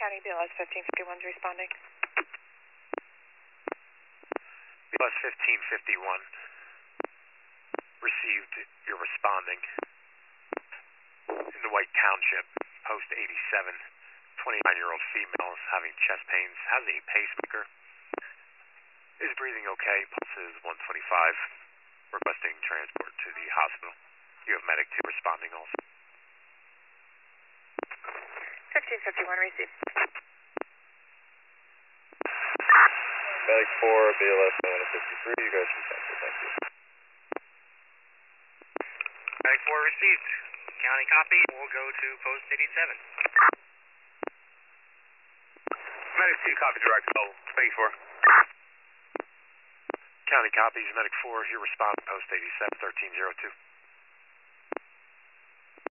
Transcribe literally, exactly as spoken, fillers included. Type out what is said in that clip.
County, B L S fifteen fifty-one is responding. B L S fifteen fifty-one received. You're responding. In the White Township, post eighty-seven, twenty-nine-year-old female is having chest pains, has a pacemaker, is breathing okay, pulse is one twenty-five, requesting transport to the hospital. You have medic two responding also. fifteen fifty-one received. Medic four, B L S nine fifty-three, you guys can cancel, thank you. Medic four received. County copy, we'll go to post eighty-seven. Medic two, copy direct, oh, space four. County copies, medic four, you respond, post eighty-seven, thirteen oh two.